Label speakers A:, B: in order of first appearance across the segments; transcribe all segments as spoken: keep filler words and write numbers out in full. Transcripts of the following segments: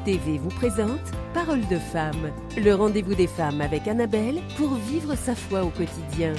A: T V vous présente Parole de femme, le rendez-vous des femmes avec Annabelle pour vivre sa foi au quotidien.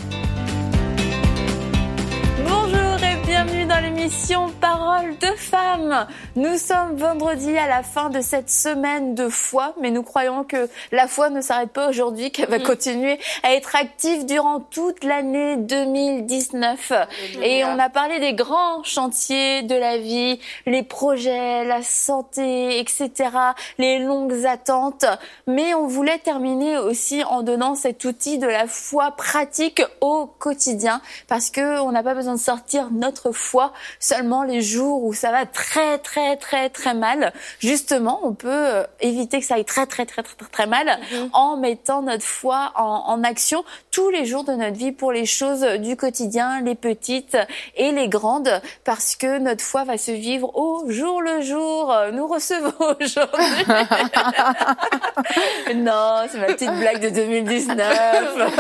B: Bonjour et bienvenue dans l'émission Parole de femmes. Nous sommes vendredi à la fin de cette semaine de foi, mais nous croyons que la foi ne s'arrête pas aujourd'hui, qu'elle va continuer à être active durant toute l'année deux mille dix-neuf. Et on a parlé des grands chantiers de la vie, les projets, la santé, et cetera, les longues attentes. Mais on voulait terminer aussi en donnant cet outil de la foi pratique au quotidien, parce que on n'a pas besoin de sortir notre foi seulement les jours où ça va très très très très mal. Justement, on peut éviter que ça aille très très très très très mal mm-hmm. en mettant notre foi en, en action tous les jours de notre vie pour les choses du quotidien, les petites et les grandes, parce que notre foi va se vivre au jour le jour. Nous recevons aujourd'hui. Non, c'est ma petite blague de deux mille dix-neuf.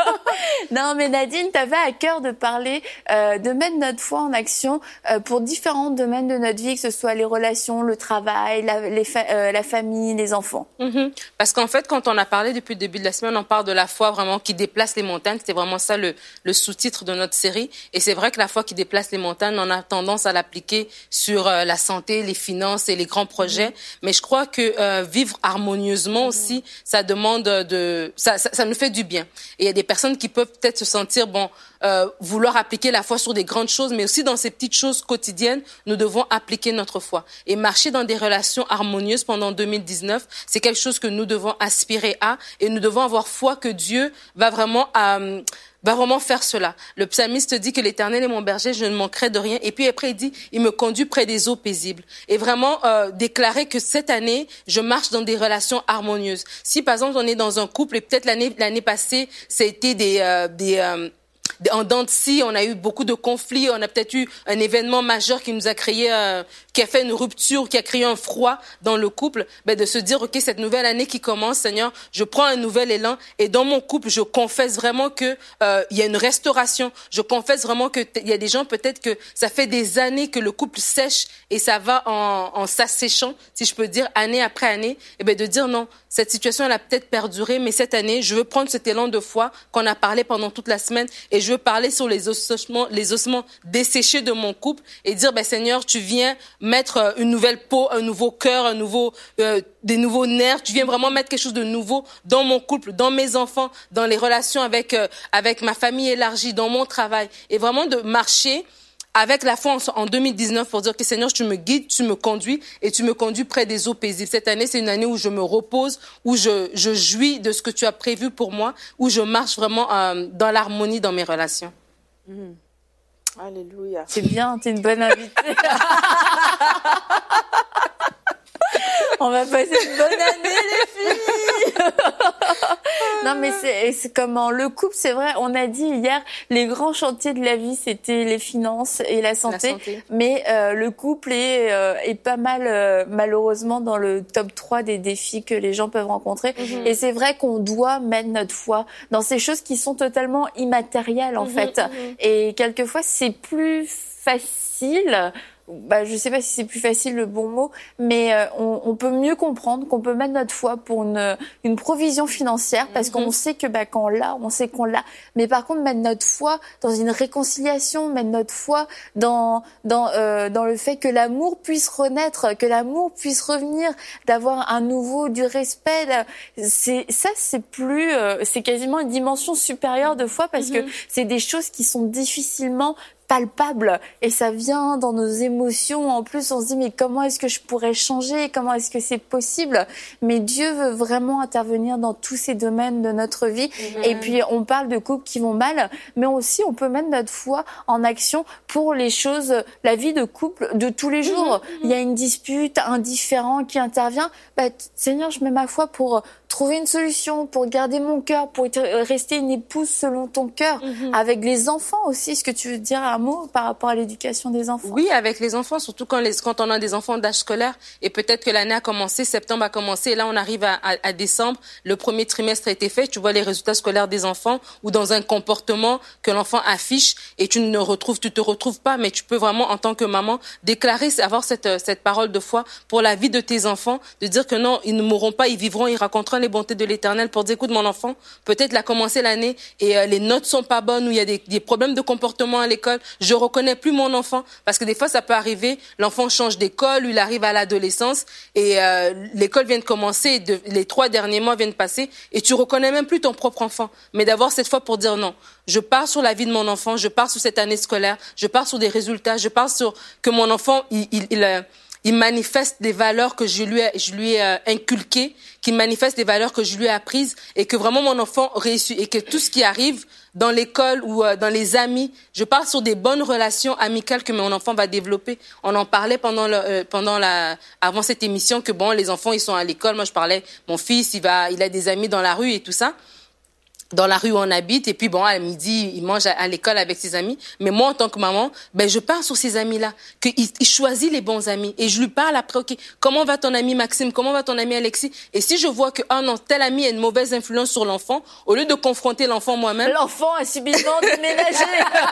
B: Non, mais Nadine, t'avais à cœur de parler euh, de mettre notre foi en action euh, pour différents domaines de notre vie, que ce soit les relations, le travail, la, les fa- euh, la famille, les enfants.
C: Mm-hmm. Parce qu'en fait, quand on a parlé depuis le début de la semaine, on parle de la foi vraiment qui déplace les montagnes. C'était vraiment ça le, le sous-titre de notre série. Et c'est vrai que la foi qui déplace les montagnes, on a tendance à l'appliquer sur euh, la santé, les finances et les grands projets. Mm-hmm. Mais je crois que euh, vivre harmonieusement mm-hmm. aussi, ça demande de, ça, ça, ça nous fait du bien. Et il y a des personnes qui peuvent peut-être se sentir bon. Euh, vouloir appliquer la foi sur des grandes choses, mais aussi dans ces petites choses quotidiennes, nous devons appliquer notre foi. Et marcher dans des relations harmonieuses pendant deux mille dix-neuf, c'est quelque chose que nous devons aspirer à, et nous devons avoir foi que Dieu va vraiment... Euh, va vraiment faire cela. Le psalmiste dit que l'Éternel est mon berger, je ne manquerai de rien. Et puis après, il dit, il me conduit près des eaux paisibles. Et vraiment euh, déclarer que cette année, je marche dans des relations harmonieuses. Si par exemple, on est dans un couple, et peut-être l'année l'année passée, ça a été des... Euh, des euh, en dents de scie, on a eu beaucoup de conflits, on a peut-être eu un événement majeur qui nous a créé, euh, qui a fait une rupture, qui a créé un froid dans le couple, ben de se dire, ok, cette nouvelle année qui commence, Seigneur, je prends un nouvel élan et dans mon couple, je confesse vraiment que euh, il y a une restauration. Je confesse vraiment que il y a des gens peut-être que ça fait des années que le couple sèche et ça va en, en s'asséchant, si je peux dire, année après année, et ben de dire non, cette situation elle a peut-être perduré, mais cette année, je veux prendre cet élan de foi qu'on a parlé pendant toute la semaine et je veux parler sur les ossements, les ossements desséchés de mon couple et dire, ben Seigneur, tu viens mettre une nouvelle peau, un nouveau cœur, un nouveau, euh, des nouveaux nerfs. Tu viens vraiment mettre quelque chose de nouveau dans mon couple, dans mes enfants, dans les relations avec euh, avec ma famille élargie, dans mon travail, et vraiment de marcher avec la foi en deux mille dix-neuf pour dire que Seigneur, tu me guides, tu me conduis et tu me conduis près des eaux paisibles. Cette année, c'est une année où je me repose, où je, je jouis de ce que tu as prévu pour moi, où je marche vraiment euh, dans l'harmonie dans mes relations.
B: Mmh. Alléluia. C'est bien, t'es une bonne invitée. On va passer une bonne année, les filles. Non, mais c'est, c'est comment le couple, c'est vrai. On a dit hier, les grands chantiers de la vie, c'était les finances et la santé. La santé. Mais euh, le couple est, euh, est pas mal, euh, malheureusement, dans le top trois des défis que les gens peuvent rencontrer. Mmh. Et c'est vrai qu'on doit mettre notre foi dans ces choses qui sont totalement immatérielles, en mmh, fait. Mmh. Et quelquefois, c'est plus facile. Bah, je sais pas si c'est plus facile le bon mot, mais euh, on, on peut mieux comprendre qu'on peut mettre notre foi pour une, une provision financière, parce mm-hmm. qu'on sait que bah, quand on l'a, on sait qu'on l'a. Mais par contre, mettre notre foi dans une réconciliation, mettre notre foi dans dans euh, dans le fait que l'amour puisse renaître, que l'amour puisse revenir, d'avoir un nouveau, du respect, là, c'est ça, c'est plus, euh, c'est quasiment une dimension supérieure de foi, parce mm-hmm. que c'est des choses qui sont difficilement palpable, et ça vient dans nos émotions. En plus, on se dit mais comment est-ce que je pourrais changer, comment est-ce que c'est possible? Mais Dieu veut vraiment intervenir dans tous ces domaines de notre vie. Mmh. Et puis on parle de couples qui vont mal, mais aussi on peut mettre notre foi en action pour les choses, la vie de couple de tous les jours. Mmh. Il y a une dispute, un différend qui intervient, bah, Seigneur, je mets ma foi pour trouver une solution, pour garder mon cœur, pour être, rester une épouse selon ton cœur. Mm-hmm. Avec les enfants aussi, est-ce que tu veux dire un mot par rapport à l'éducation des enfants?
C: Oui, avec les enfants, surtout quand, les, quand on a des enfants d'âge scolaire. Et peut-être que l'année a commencé, septembre a commencé, et là on arrive à, à, à décembre, le premier trimestre a été fait, tu vois les résultats scolaires des enfants, ou dans un comportement que l'enfant affiche, et tu ne retrouves, tu te retrouves pas, mais tu peux vraiment, en tant que maman, déclarer, avoir cette, cette parole de foi pour la vie de tes enfants, de dire que non, ils ne mourront pas, ils vivront, ils raconteront les bontés de l'Éternel, pour dire, écoute mon enfant, peut-être il a commencé l'année et euh, les notes sont pas bonnes, ou il y a des, des problèmes de comportement à l'école, je reconnais plus mon enfant, parce que des fois ça peut arriver, l'enfant change d'école, ou il arrive à l'adolescence, et euh, l'école vient de commencer, de, les trois derniers mois viennent de passer, et tu reconnais même plus ton propre enfant, mais d'avoir cette foi pour dire non, je pars sur la vie de mon enfant, je pars sur cette année scolaire, je pars sur des résultats, je pars sur que mon enfant, il, il, il euh, il manifeste des valeurs que je lui ai, je lui ai euh, inculquées, qu'il manifeste des valeurs que je lui ai apprises, et que vraiment mon enfant réussit, et que tout ce qui arrive dans l'école ou euh, dans les amis, je parle sur des bonnes relations amicales que mon enfant va développer. On en parlait pendant le, euh, pendant la, avant cette émission, que bon, les enfants ils sont à l'école. Moi je parlais, mon fils il va, il a des amis dans la rue et tout ça. Dans la rue où on habite, et puis bon, à midi, il mange à, à l'école avec ses amis. Mais moi, en tant que maman, ben, je pars sur ces amis-là, qu'il il choisit les bons amis. Et je lui parle après, OK, comment va ton ami Maxime? Comment va ton ami Alexis? Et si je vois que, ah non, tel ami a une mauvaise influence sur l'enfant, au lieu de confronter l'enfant moi-même.
B: L'enfant a subitement déménagé.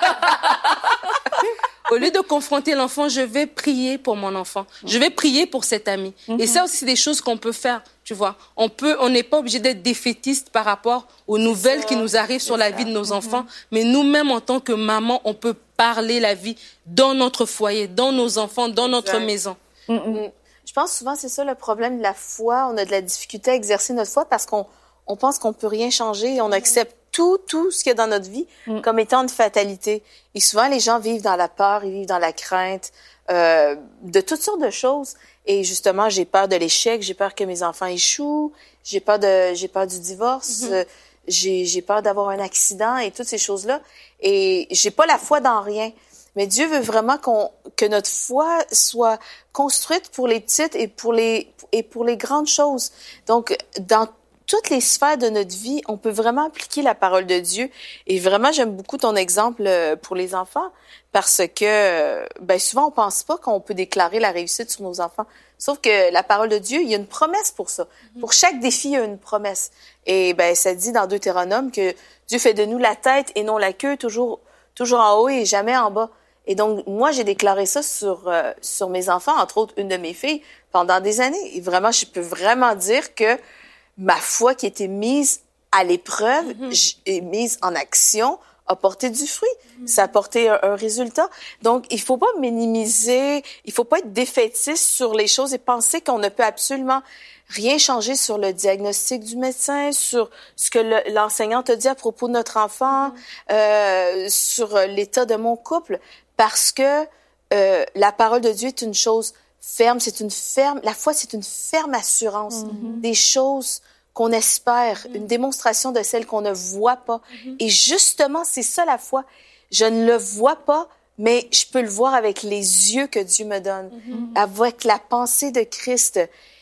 C: Au lieu de confronter l'enfant, je vais prier pour mon enfant. Je vais prier pour cet ami. Mm-hmm. Et ça aussi, c'est des choses qu'on peut faire, tu vois. On peut, on n'est pas obligé d'être défaitiste par rapport aux nouvelles ça, qui nous arrivent sur la ça. vie de nos mm-hmm. enfants. Mais nous-mêmes, en tant que maman, on peut parler la vie dans notre foyer, dans nos enfants, dans notre exact. maison.
D: Mm-hmm. Je pense souvent, c'est ça le problème de la foi. On a de la difficulté à exercer notre foi parce qu'on on pense qu'on peut rien changer et on accepte tout, tout ce qu'il y a dans notre vie mm. comme étant une fatalité. Et souvent, les gens vivent dans la peur, ils vivent dans la crainte euh, de toutes sortes de choses. Et justement, j'ai peur de l'échec, j'ai peur que mes enfants échouent, j'ai peur de, j'ai peur du divorce, mm-hmm. euh, j'ai, j'ai peur d'avoir un accident et toutes ces choses-là. Et j'ai pas la foi dans rien. Mais Dieu veut vraiment qu'on, que notre foi soit construite pour les petites et pour les, et pour les grandes choses. Donc, dans toutes les sphères de notre vie, on peut vraiment appliquer la parole de Dieu. Et vraiment, j'aime beaucoup ton exemple pour les enfants parce que ben souvent, on pense pas qu'on peut déclarer la réussite sur nos enfants. Sauf que la parole de Dieu, il y a une promesse pour ça. Mm-hmm. Pour chaque défi, il y a une promesse. Et ben ça dit dans Deutéronome que Dieu fait de nous la tête et non la queue, toujours, toujours en haut et jamais en bas. Et donc, moi, j'ai déclaré ça sur, euh, sur mes enfants, entre autres une de mes filles, pendant des années. Et vraiment, je peux vraiment dire que ma foi qui était mise à l'épreuve mm-hmm. et mise en action a porté du fruit. Mm-hmm. Ça a porté un, un résultat. Donc, il faut pas minimiser, il faut pas être défaitiste sur les choses et penser qu'on ne peut absolument rien changer sur le diagnostic du médecin, sur ce que le, l'enseignant te dit à propos de notre enfant, mm-hmm. euh, sur l'état de mon couple, parce que euh, la parole de Dieu est une chose ferme, c'est une ferme, la foi, c'est une ferme assurance mm-hmm. des choses qu'on espère, mm-hmm. une démonstration de celles qu'on ne voit pas. Mm-hmm. Et justement, c'est ça la foi. Je ne le vois pas, mais je peux le voir avec les yeux que Dieu me donne, mm-hmm. avec la pensée de Christ.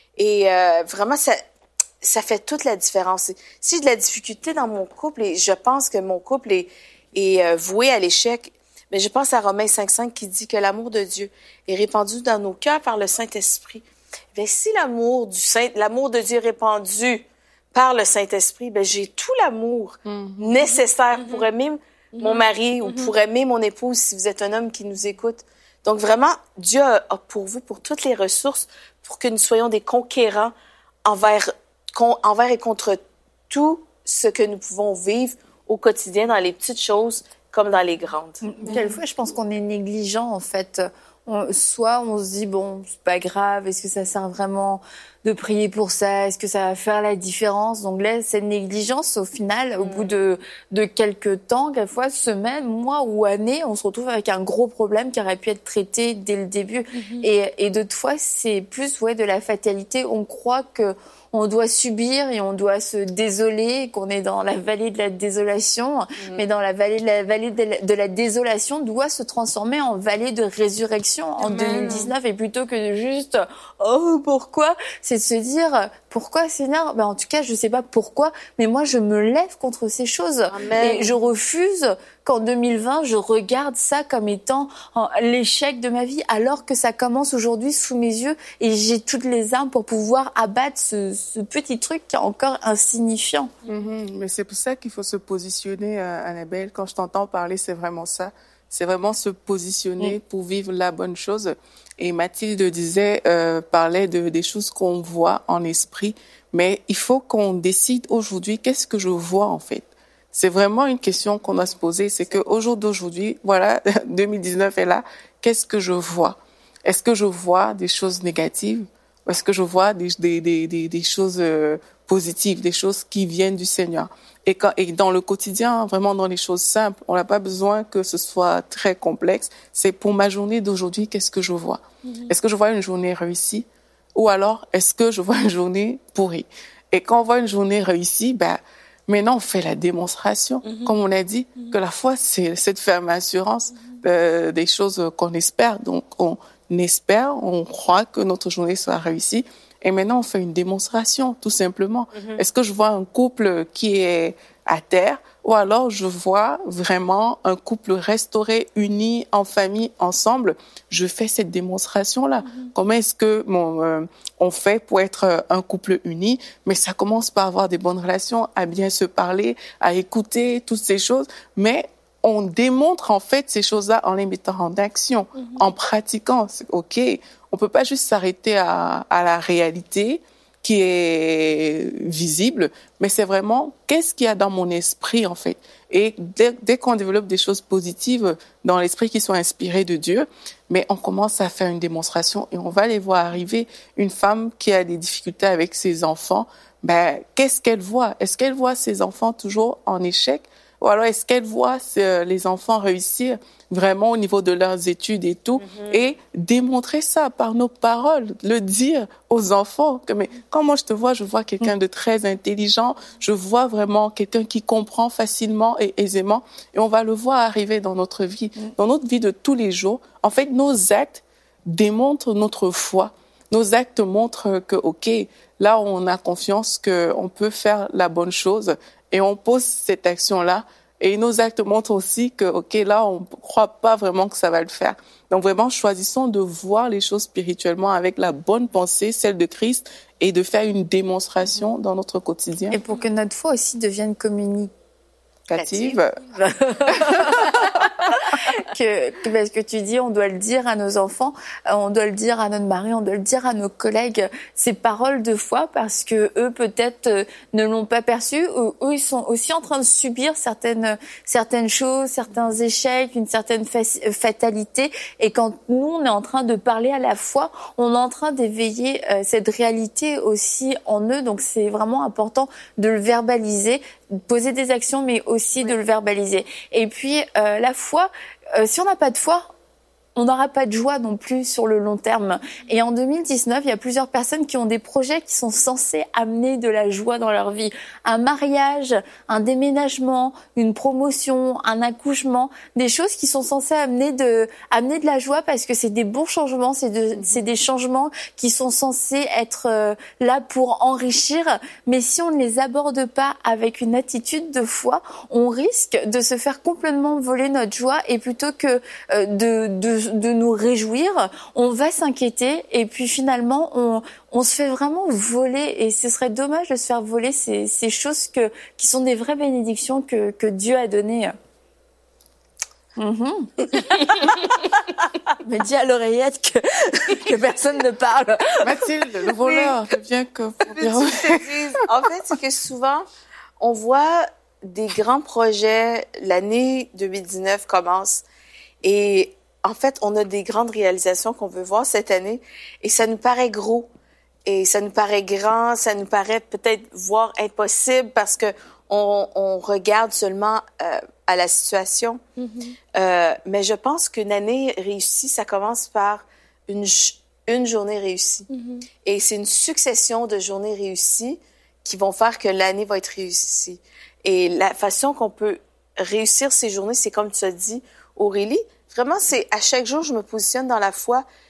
D: Et euh, vraiment, ça, ça fait toute la différence. Si j'ai de la difficulté dans mon couple, et je pense que mon couple est, est euh, voué à l'échec, mais je pense à Romains cinq cinq qui dit que l'amour de Dieu est répandu dans nos cœurs par le Saint-Esprit. Ben, si l'amour du Saint, l'amour de Dieu est répandu par le Saint-Esprit, ben, j'ai tout l'amour mm-hmm. nécessaire mm-hmm. pour aimer mm-hmm. mon mari mm-hmm. ou pour aimer mon épouse si vous êtes un homme qui nous écoute. Donc vraiment, Dieu a, a pourvu pour toutes les ressources pour que nous soyons des conquérants envers, con, envers et contre tout ce que nous pouvons vivre au quotidien dans les petites choses comme dans les grandes.
B: Quelquefois, je pense qu'on est négligent, en fait. On, soit on se dit, bon, c'est pas grave, est-ce que ça sert vraiment de prier pour ça? Est-ce que ça va faire la différence? Donc là, cette négligence, au final, mmh. au bout de, de quelques temps, quelquefois, semaines, mois ou années, on se retrouve avec un gros problème qui aurait pu être traité dès le début. Mmh. Et, et d'autres fois, c'est plus ouais, de la fatalité. On croit que on doit subir et on doit se désoler, qu'on est dans la vallée de la désolation, mmh. mais dans la vallée de la vallée de la, de la désolation doit se transformer en vallée de résurrection en mmh. deux mille dix-neuf, et plutôt que de juste oh pourquoi, c'est de se dire pourquoi, Seigneur? Ben, en tout cas, je sais pas pourquoi, mais moi, je me lève contre ces choses.
D: Amen.
B: Et je refuse qu'en deux mille vingt, je regarde ça comme étant l'échec de ma vie, alors que ça commence aujourd'hui sous mes yeux et j'ai toutes les armes pour pouvoir abattre ce, ce petit truc qui est encore insignifiant.
E: Mm-hmm. Mais c'est pour ça qu'il faut se positionner, euh, Annabelle. Quand je t'entends parler, c'est vraiment ça. C'est vraiment se positionner mm. pour vivre la bonne chose. Et Mathilde disait, euh, parlait de des choses qu'on voit en esprit, mais il faut qu'on décide aujourd'hui qu'est-ce que je vois en fait. C'est vraiment une question qu'on doit se poser. C'est que au jour d'aujourd'hui, voilà, deux mille dix-neuf est là. Qu'est-ce que je vois? Est-ce que je vois des choses négatives? Ou est-ce que je vois des des des des, des choses euh, positives, des choses qui viennent du Seigneur? Et, quand, et dans le quotidien, vraiment dans les choses simples, on n'a pas besoin que ce soit très complexe. C'est pour ma journée d'aujourd'hui, qu'est-ce que je vois? Mm-hmm. Est-ce que je vois une journée réussie? Ou alors, est-ce que je vois une journée pourrie? Et quand on voit une journée réussie, ben, maintenant, on fait la démonstration. Mm-hmm. Comme on a dit, mm-hmm. que la foi, c'est cette ferme assurance mm-hmm. euh, des choses qu'on espère. Donc, on espère, on croit que notre journée sera réussie. Et maintenant, on fait une démonstration, tout simplement. Mm-hmm. Est-ce que je vois un couple qui est à terre ou alors je vois vraiment un couple restauré, uni, en famille, ensemble? Je fais cette démonstration-là. Mm-hmm. Comment est-ce que bon, euh, on fait pour être un couple uni? Mais ça commence par avoir des bonnes relations, à bien se parler, à écouter, toutes ces choses. Mais on démontre en fait ces choses-là en les mettant en action, mm-hmm. en pratiquant. C'est OK. On peut pas juste s'arrêter à, à la réalité qui est visible, mais c'est vraiment qu'est-ce qu'il y a dans mon esprit en fait. Et dès, dès qu'on développe des choses positives dans l'esprit qui sont inspirées de Dieu, mais on commence à faire une démonstration et on va les voir arriver. Une femme qui a des difficultés avec ses enfants, ben qu'est-ce qu'elle voit? Est-ce qu'elle voit ses enfants toujours en échec? Ou alors est-ce qu'elle voit euh, les enfants réussir vraiment au niveau de leurs études et tout, mm-hmm. et démontrer ça par nos paroles, le dire aux enfants que mais quand moi je te vois, je vois quelqu'un de très intelligent, je vois vraiment quelqu'un qui comprend facilement et aisément, et on va le voir arriver dans notre vie, mm. dans notre vie de tous les jours. En fait, nos actes démontrent notre foi. Nos actes montrent que ok, là on a confiance que on peut faire la bonne chose. Et on pose cette action-là. Et nos actes montrent aussi que, OK, là, on ne croit pas vraiment que ça va le faire. Donc, vraiment, choisissons de voir les choses spirituellement avec la bonne pensée, celle de Christ, et de faire une démonstration dans notre quotidien.
B: Et pour que notre foi aussi devienne communicative. que, que parce que tu dis on doit le dire à nos enfants, on doit le dire à notre mari, on doit le dire à nos collègues, ces paroles de foi, parce que eux peut-être ne l'ont pas perçu, ou eux ils sont aussi en train de subir certaines certaines choses, certains échecs, une certaine fatalité, et quand nous on est en train de parler à la foi, on est en train d'éveiller euh, cette réalité aussi en eux. Donc c'est vraiment important de le verbaliser, de poser des actions, mais aussi oui. de le verbaliser. Et puis euh, la foi, euh, si on n'a pas de foi, on n'aura pas de joie non plus sur le long terme. Et en deux mille dix-neuf, il y a plusieurs personnes qui ont des projets qui sont censés amener de la joie dans leur vie. Un mariage, un déménagement, une promotion, un accouchement, des choses qui sont censées amener de, amener de la joie parce que c'est des bons changements, c'est, de, c'est des changements qui sont censés être euh, là pour enrichir. Mais si on ne les aborde pas avec une attitude de foi, on risque de se faire complètement voler notre joie, et plutôt que euh, de, de de nous réjouir, on va s'inquiéter, et puis finalement on on se fait vraiment voler, et ce serait dommage de se faire voler ces ces choses que qui sont des vraies bénédictions que que Dieu a données. Mm-hmm. Me dis à l'oreillette que que personne ne parle.
E: Mathilde, le voleur, je viens que pour dire.
D: En fait, c'est que souvent on voit des grands projets, l'année deux mille dix-neuf commence, et en fait, on a des grandes réalisations qu'on veut voir cette année, et ça nous paraît gros, et ça nous paraît grand, ça nous paraît peut-être voire impossible parce que on, on regarde seulement euh, à la situation. Mm-hmm. Euh, mais je pense qu'une année réussie, ça commence par une une journée réussie, mm-hmm. et c'est une succession de journées réussies qui vont faire que l'année va être réussie. Et la façon qu'on peut réussir ces journées, c'est comme tu as dit, Aurélie. Vraiment, c'est à chaque jour, je me positionne dans la foi,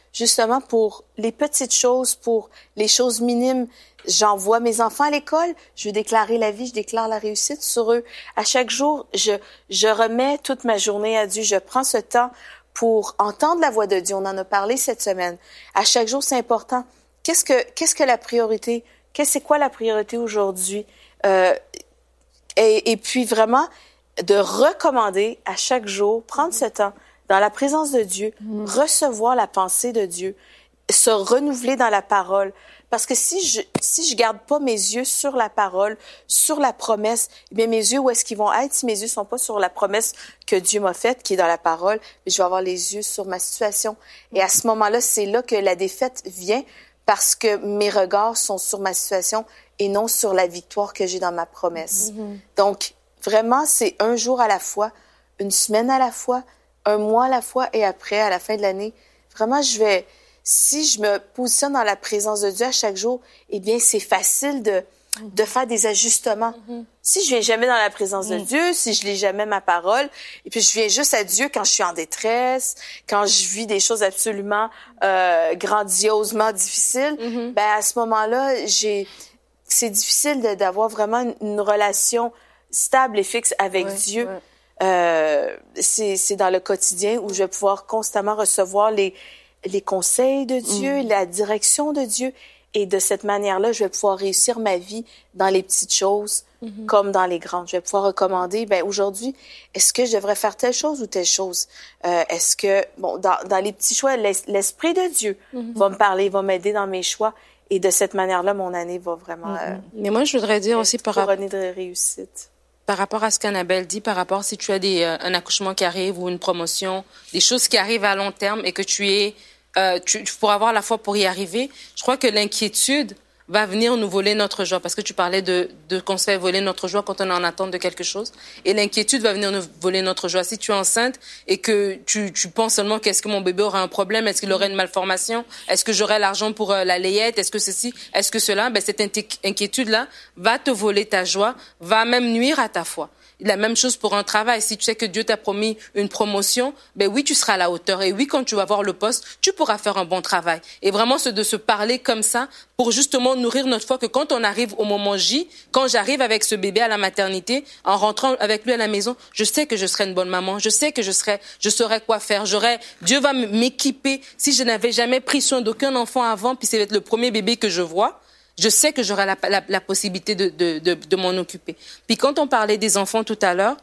D: justement pour les petites choses, pour les choses minimes. J'envoie mes enfants à l'école, je veux déclarer la vie, je déclare la réussite sur eux. À chaque jour, je, je remets toute ma journée à Dieu. Je prends ce temps pour entendre la voix de Dieu. On en a parlé cette semaine. À chaque jour, c'est important. Qu'est-ce que, qu'est-ce que la priorité? Qu'est-ce, c'est quoi la priorité aujourd'hui? Euh, et, et puis vraiment, de recommander à chaque jour, prendre ce temps dans la présence de Dieu, mmh. recevoir la pensée de Dieu, se renouveler dans la parole. Parce que si je si je garde pas mes yeux sur la parole, sur la promesse, eh bien mes yeux, où est-ce qu'ils vont être? Si mes yeux sont pas sur la promesse que Dieu m'a faite, qui est dans la parole, je vais avoir les yeux sur ma situation. Et à ce moment-là, c'est là que la défaite vient, parce que mes regards sont sur ma situation et non sur la victoire que j'ai dans ma promesse. Mm-hmm. Donc, vraiment, c'est un jour à la fois, une semaine à la fois, un mois à la fois, et après, à la fin de l'année, vraiment, je vais... Si je me positionne dans la présence de Dieu à chaque jour, eh bien, c'est facile de, de faire des ajustements. Mm-hmm. Si je viens jamais dans la présence mm. de Dieu, si je lis jamais ma parole, et puis je viens juste à Dieu quand je suis en détresse, quand je vis des choses absolument euh, grandiosement difficiles, mm-hmm. ben à ce moment-là, j'ai, c'est difficile de, d'avoir vraiment une, une relation stable et fixe avec ouais, Dieu. Ouais. Euh, c'est, c'est dans le quotidien où je vais pouvoir constamment recevoir les les conseils de Dieu, mmh. la direction de Dieu. Et de cette manière-là, je vais pouvoir réussir ma vie dans les petites choses mmh. comme dans les grandes. Je vais pouvoir recommander, ben aujourd'hui, est-ce que je devrais faire telle chose ou telle chose? Euh, est-ce que, bon, dans, dans les petits choix, l'es- l'Esprit de Dieu mmh. va me parler, va m'aider dans mes choix. Et de cette manière-là, mon année va vraiment... Mmh. Euh,
C: Mais moi, je voudrais dire aussi par rapport...
D: de réussite.
C: Par rapport à ce qu'Annabelle dit, par rapport si tu as des, euh, un accouchement qui arrive ou une promotion, des choses qui arrivent à long terme et que tu es, euh, tu, tu pourras avoir la foi pour y arriver, je crois que l'inquiétude va venir nous voler notre joie. Parce que tu parlais de, de qu'on se fait voler notre joie quand on est en attente de quelque chose. Et l'inquiétude va venir nous voler notre joie. Si tu es enceinte et que tu, tu penses seulement qu'est-ce que mon bébé aura un problème, est-ce qu'il aurait une malformation, est-ce que j'aurai l'argent pour euh, la layette, est-ce que ceci, est-ce que cela, ben cette inquiétude-là va te voler ta joie, va même nuire à ta foi. La même chose pour un travail. Si tu sais que Dieu t'a promis une promotion, ben oui, tu seras à la hauteur. Et oui, quand tu vas voir le poste, tu pourras faire un bon travail. Et vraiment, c'est de se parler comme ça pour justement nourrir notre foi, que quand on arrive au moment J, quand j'arrive avec ce bébé à la maternité, en rentrant avec lui à la maison, je sais que je serai une bonne maman. Je sais que je serai, je saurai quoi faire. J'aurai, Dieu va m'équiper. Si je n'avais jamais pris soin d'aucun enfant avant, puis c'est le premier bébé que je vois, je sais que j'aurai la, la, la possibilité de, de, de, de m'en occuper. Puis quand on parlait des enfants tout à l'heure,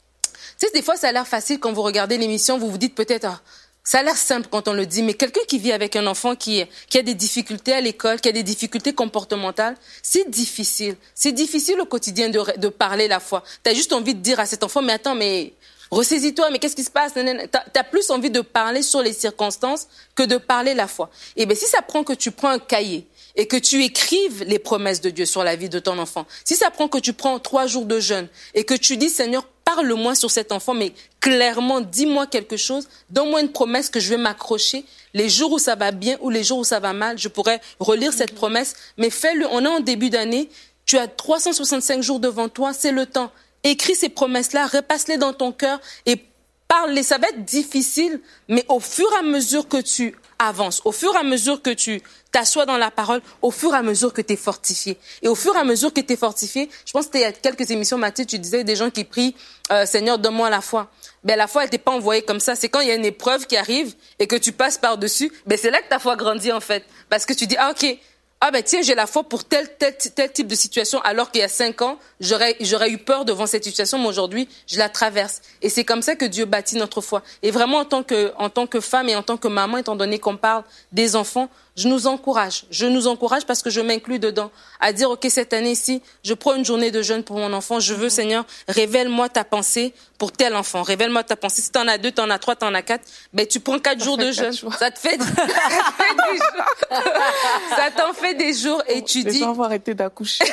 C: tu sais, des fois, ça a l'air facile quand vous regardez l'émission, vous vous dites peut-être, ah, ça a l'air simple quand on le dit, mais quelqu'un qui vit avec un enfant qui, qui a des difficultés à l'école, qui a des difficultés comportementales, c'est difficile. C'est difficile au quotidien de, de parler la foi. T'as juste envie de dire à cet enfant, mais attends, mais... ressaisis-toi, mais qu'est-ce qui se passe? T'as, t'as plus envie de parler sur les circonstances que de parler la foi. Et bien, si ça prend que tu prends un cahier et que tu écrives les promesses de Dieu sur la vie de ton enfant, si ça prend que tu prends trois jours de jeûne et que tu dis, Seigneur, parle-moi sur cet enfant, mais clairement, dis-moi quelque chose, donne-moi une promesse que je vais m'accrocher. Les jours où ça va bien ou les jours où ça va mal, je pourrais relire mm-hmm. cette promesse, mais fais-le. On est en début d'année, tu as trois cent soixante-cinq jours devant toi, c'est le temps. Écris ces promesses-là, repasse-les dans ton cœur et parle-les. Ça va être difficile, mais au fur et à mesure que tu avances, au fur et à mesure que tu t'assois dans la parole, au fur et à mesure que tu es fortifié. Et au fur et à mesure que tu es fortifié, je pense que il y a quelques émissions, Mathilde, tu disais des gens qui prient euh, « Seigneur, donne-moi la foi ». Ben la foi, elle t'est pas envoyée comme ça. C'est quand il y a une épreuve qui arrive et que tu passes par-dessus, ben c'est là que ta foi grandit en fait. Parce que tu dis « Ah ok ». Ah ben tiens, j'ai la foi pour tel, tel, tel type de situation, alors qu'il y a cinq ans, j'aurais, j'aurais eu peur devant cette situation, mais aujourd'hui, je la traverse. Et c'est comme ça que Dieu bâtit notre foi. Et vraiment, en tant que, en tant que femme et en tant que maman, étant donné qu'on parle des enfants, je nous encourage. Je nous encourage parce que je m'inclus dedans. À dire, OK, cette année-ci, je prends une journée de jeûne pour mon enfant. Je veux, Seigneur, révèle-moi ta pensée pour tel enfant. Révèle-moi ta pensée. Si t'en as deux, t'en as trois, t'en as quatre, ben, tu prends quatre jours de jeûne. Ça te fait, ça te fait des jours. Ça t'en fait des jours et tu
E: Les
C: dis.
E: Les gens vont arrêter d'accoucher.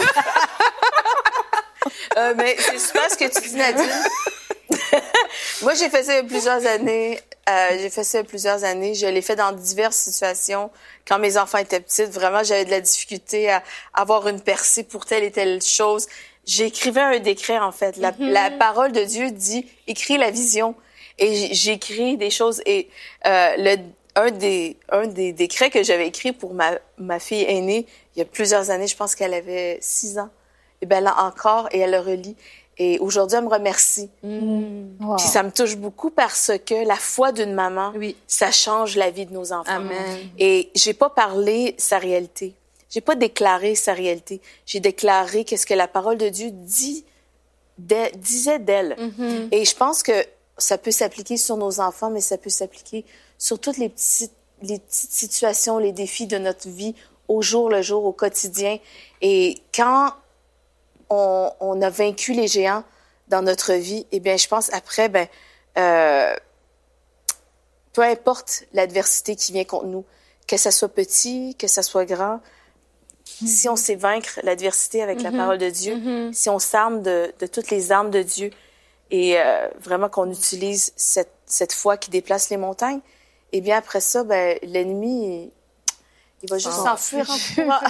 D: euh, mais c'est super ce que tu dis, Nadine. Moi, j'ai fait ça il y a plusieurs années. Euh, j'ai fait ça il y a plusieurs années. Je l'ai fait dans diverses situations. Quand mes enfants étaient petites, vraiment, j'avais de la difficulté à avoir une percée pour telle et telle chose. J'écrivais un décret, en fait. La, mm-hmm. la parole de Dieu dit, écris la vision. Et j'écris des choses. Et euh, le, un des, un des décrets que j'avais écrit pour ma, ma fille aînée, il y a plusieurs années, je pense qu'elle avait six ans. Et ben là encore, et elle le relit. Et aujourd'hui, elle me remercie.
B: Mmh. Wow.
D: Puis ça me touche beaucoup parce que la foi d'une maman,
C: oui.
D: ça change la vie de nos enfants.
C: Amen.
D: Et j'ai pas parlé sa réalité. J'ai pas déclaré sa réalité. J'ai déclaré qu'est-ce que la parole de Dieu dit, de, disait d'elle.
C: Mm-hmm.
D: Et je pense que ça peut s'appliquer sur nos enfants, mais ça peut s'appliquer sur toutes les petites, les petites situations, les défis de notre vie au jour le jour, au quotidien. Et quand on, on a vaincu les géants dans notre vie, eh bien, je pense après, ben, euh, peu importe l'adversité qui vient contre nous, que ça soit petit, que ça soit grand, mm-hmm. si on sait vaincre l'adversité avec mm-hmm. la parole de Dieu, mm-hmm. si on s'arme de, de toutes les armes de Dieu et euh, vraiment qu'on utilise cette, cette foi qui déplace les montagnes, eh bien, après ça, ben, l'ennemi, il va juste oh. s'enfuir en courant.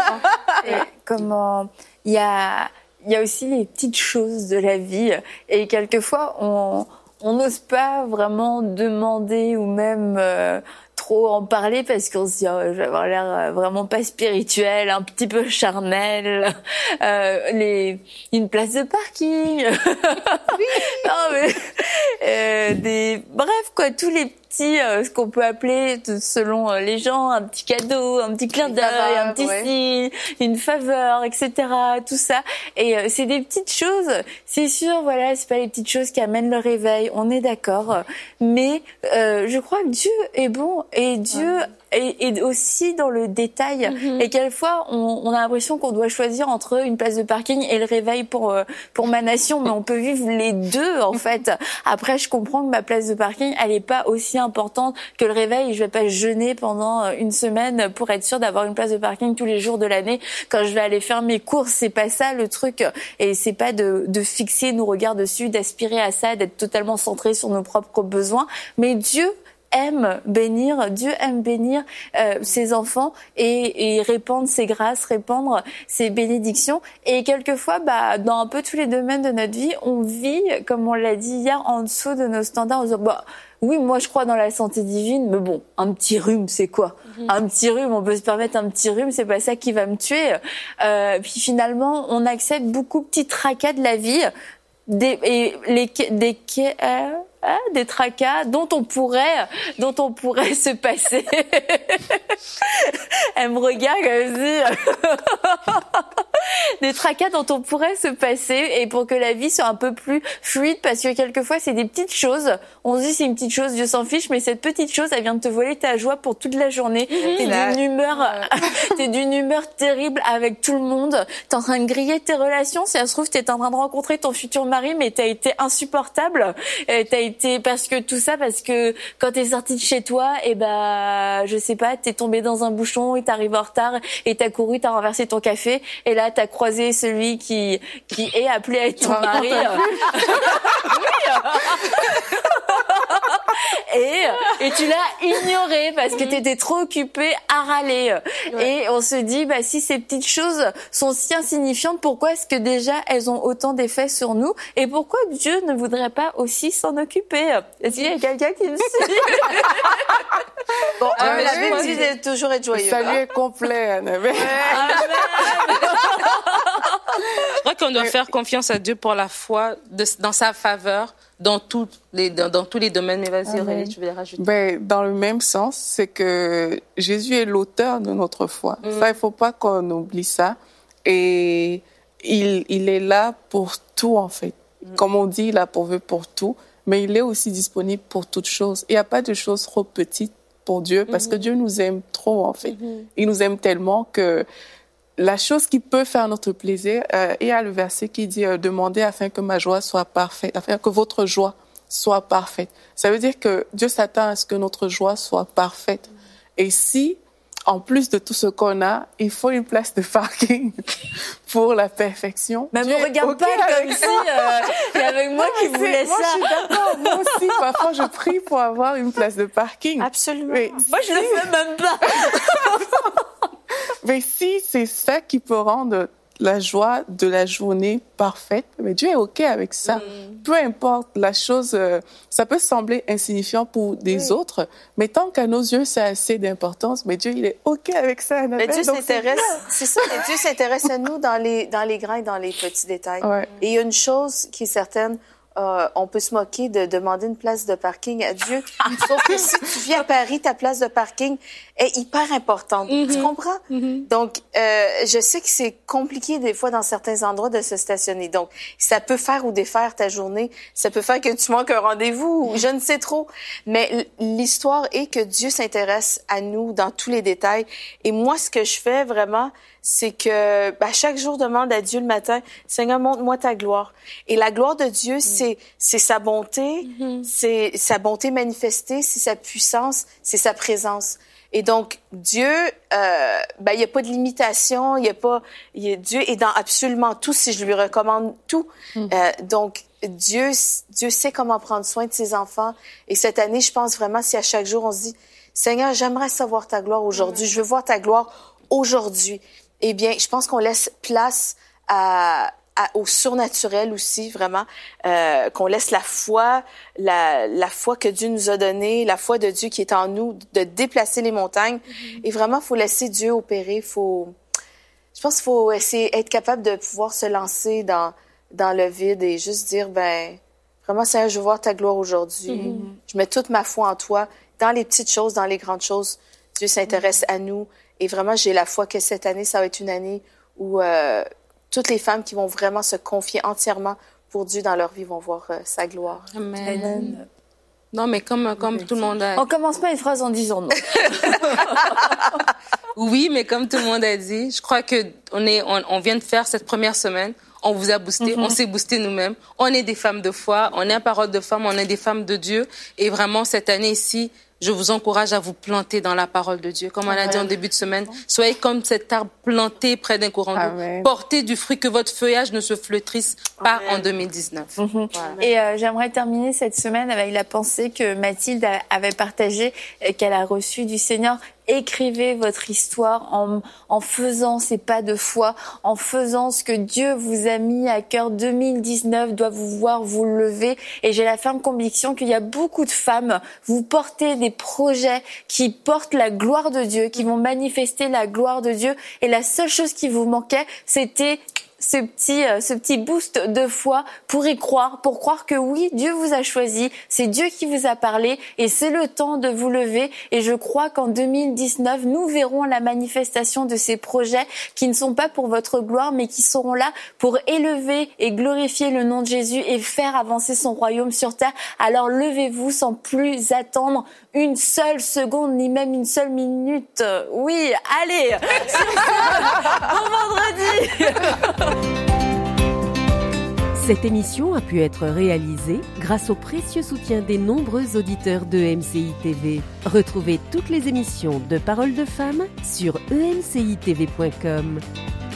B: Et comment il y a il y a aussi les petites choses de la vie et quelquefois on on n'ose pas vraiment demander ou même euh, trop en parler parce qu'on se dit oh, je vais avoir l'air vraiment pas spirituel, un petit peu charnel, euh, les une place de parking, oui. non mais euh, des bref quoi tous les petits euh, ce qu'on peut appeler selon les gens un petit cadeau, un petit clin d'œil, un petit ouais. signe, une faveur, et cetera. Tout ça et euh, c'est des petites choses. C'est sûr voilà c'est pas les petites choses qui amènent le réveil. On est d'accord, mais euh, je crois que Dieu est bon. Et Dieu ouais. est, est aussi dans le détail. Mm-hmm. Et quelquefois, on, on a l'impression qu'on doit choisir entre une place de parking et le réveil pour pour ma nation, mais on peut vivre les deux en fait. Après, je comprends que ma place de parking, elle est pas aussi importante que le réveil. Je vais pas jeûner pendant une semaine pour être sûre d'avoir une place de parking tous les jours de l'année quand je vais aller faire mes courses. C'est pas ça le truc. Et c'est pas de, de fixer nos regards dessus, d'aspirer à ça, d'être totalement centré sur nos propres besoins. Mais Dieu aime bénir, Dieu aime bénir euh, ses enfants et, et répandre ses grâces, répandre ses bénédictions. Et quelquefois, bah, dans un peu tous les domaines de notre vie, on vit, comme on l'a dit hier, en dessous de nos standards. On se dit, bah, oui, moi je crois dans la santé divine, mais bon, un petit rhume, c'est quoi ? Mmh. Un petit rhume, on peut se permettre un petit rhume, c'est pas ça qui va me tuer. Euh, puis finalement, on accepte beaucoup de petits tracas de la vie, des, et les, des, euh, Ah, des tracas dont on pourrait, dont on pourrait se passer. Elle me regarde comme si. Des tracas dont on pourrait se passer et pour que la vie soit un peu plus fluide parce que quelquefois c'est des petites choses. On se dit c'est une petite chose, Dieu s'en fiche, mais cette petite chose, elle vient de te voler ta joie pour toute la journée. Mmh, t'es là. d'une humeur, t'es d'une humeur terrible avec tout le monde. T'es en train de griller tes relations. Si ça se trouve, t'es en train de rencontrer ton futur mari, mais t'as été insupportable. Et t'as été parce que tout ça, parce que quand t'es sorti de chez toi, et ben, je sais pas, t'es tombé dans un bouchon et t'arrives en retard et t'as couru, t'as renversé ton café et là t'as croisé celui qui qui est appelé à être ton mari. et et tu l'as ignoré parce que t'étais trop occupé à râler. Ouais. Et on se dit bah si ces petites choses sont si insignifiantes, pourquoi est-ce que déjà elles ont autant d'effets sur nous et pourquoi Dieu ne voudrait pas aussi s'en occuper? Est-ce qu'il y a quelqu'un qui me suit?
D: Bon, euh, euh, la Bible dit de toujours être joyeux.
E: Le salut est complet, Annabelle.
C: Je crois qu'on doit faire confiance à Dieu pour la foi, de, dans sa faveur, dans, toutes les, dans, dans tous les domaines. Mais vas-y, Aurélie, tu veux les rajouter?
E: Ben, dans le même sens, c'est que Jésus est l'auteur de notre foi. Mm. Ça, il ne faut pas qu'on oublie ça. Et il, il est là pour tout, en fait. Mm. Comme on dit, il a pourvu pour tout. Mais il est aussi disponible pour toutes choses. Il n'y a pas de choses trop petites pour Dieu, parce mm-hmm. que Dieu nous aime trop, en fait. Mm-hmm. Il nous aime tellement que la chose qui peut faire notre plaisir, euh, il y a le verset qui dit euh, « Demandez afin que ma joie soit parfaite, afin que votre joie soit parfaite ». Ça veut dire que Dieu s'attend à ce que notre joie soit parfaite. Mm-hmm. Et si, en plus de tout ce qu'on a, il faut une place de parking pour la perfection.
B: Mais me regarde okay pas comme si euh, il y avait moi qui voulais
E: moi,
B: ça.
E: Moi, je suis d'accord. Moi aussi, parfois, je prie pour avoir une place de parking.
D: Absolument.
E: Mais
B: moi, je le fais même pas.
E: Mais si c'est ça qui peut rendre la joie de la journée parfaite, mais Dieu est OK avec ça. Mm. Peu importe la chose, euh, ça peut sembler insignifiant pour des oui. autres, mais tant qu'à nos yeux, ça a assez d'importance, mais Dieu, il est OK avec ça.
D: Mais Dieu s'intéresse, c'est ça, mais Dieu s'intéresse à nous dans les, dans les grands et dans les petits détails. Ouais. Et il y a une chose qui est certaine, Euh, on peut se moquer de demander une place de parking à Dieu. Sauf que si tu vis à Paris, ta place de parking est hyper importante. Mm-hmm. Tu comprends? Mm-hmm. Donc, euh, je sais que c'est compliqué des fois dans certains endroits de se stationner. Donc, ça peut faire ou défaire ta journée. Ça peut faire que tu manques un rendez-vous ou je ne sais trop. Mais l'histoire est que Dieu s'intéresse à nous dans tous les détails. Et moi, ce que je fais vraiment, c'est que bah, chaque jour, demande à Dieu le matin, Seigneur, montre-moi ta gloire. Et la gloire de Dieu, mm. c'est c'est sa bonté, mm-hmm. c'est sa bonté manifestée, c'est sa puissance, c'est sa présence. Et donc, Dieu, euh, ben, il n'y a pas de limitation, il y a pas, il y a, Dieu est dans absolument tout si je lui recommande tout. Mm. Euh, donc, Dieu, Dieu sait comment prendre soin de ses enfants. Et cette année, je pense vraiment, si à chaque jour on se dit, Seigneur, j'aimerais savoir ta gloire aujourd'hui, mm. je veux voir ta gloire aujourd'hui. Eh bien, je pense qu'on laisse place à, à, au surnaturel aussi, vraiment, euh, qu'on laisse la foi, la, la foi que Dieu nous a donnée, la foi de Dieu qui est en nous, de déplacer les montagnes. Mm-hmm. Et vraiment, il faut laisser Dieu opérer. Faut, je pense qu'il faut essayer être capable de pouvoir se lancer dans, dans le vide et juste dire, ben, vraiment, Seigneur, je veux voir ta gloire aujourd'hui. Mm-hmm. Je mets toute ma foi en toi, dans les petites choses, dans les grandes choses. Dieu s'intéresse mm-hmm. à nous. Et vraiment, j'ai la foi que cette année, ça va être une année où euh, toutes les femmes qui vont vraiment se confier entièrement pour Dieu dans leur vie vont voir euh, sa gloire.
C: Amen. Amen. Non, mais comme, comme tout le monde a...
B: On commence pas une phrase en disant non.
C: Oui, mais comme tout le monde a dit, je crois que on est, on, on vient de faire cette première semaine. On vous a boosté, mm-hmm. on s'est boosté nous-mêmes. On est des femmes de foi, on est à parole de femme, on est des femmes de Dieu. Et vraiment, cette année-ci, je vous encourage à vous planter dans la parole de Dieu. Comme on l'a dit en début de semaine, soyez comme cet arbre planté près d'un courant d'eau. Portez du fruit, que votre feuillage ne se flétrisse pas Amen. En deux mille dix-neuf.
B: Mm-hmm. Voilà. Et euh, j'aimerais terminer cette semaine avec la pensée que Mathilde avait partagée, euh, qu'elle a reçue du Seigneur. Écrivez votre histoire en, en faisant ces pas de foi, en faisant ce que Dieu vous a mis à cœur. deux mille dix-neuf doit vous voir vous lever. Et j'ai la ferme conviction qu'il y a beaucoup de femmes, vous portez des projets qui portent la gloire de Dieu, qui vont manifester la gloire de Dieu. Et la seule chose qui vous manquait, c'était ce petit, euh, ce petit boost de foi pour y croire, pour croire que oui, Dieu vous a choisi, c'est Dieu qui vous a parlé et c'est le temps de vous lever. Et je crois qu'en deux mille dix-neuf, nous verrons la manifestation de ces projets qui ne sont pas pour votre gloire, mais qui seront là pour élever et glorifier le nom de Jésus et faire avancer son royaume sur terre. Alors levez-vous sans plus attendre une seule seconde, ni même une seule minute. Oui, allez, sur ce, bon vendredi.
A: Cette émission a pu être réalisée grâce au précieux soutien des nombreux auditeurs de E M C I T V. Retrouvez toutes les émissions de Paroles de Femmes sur e m c i t v point com.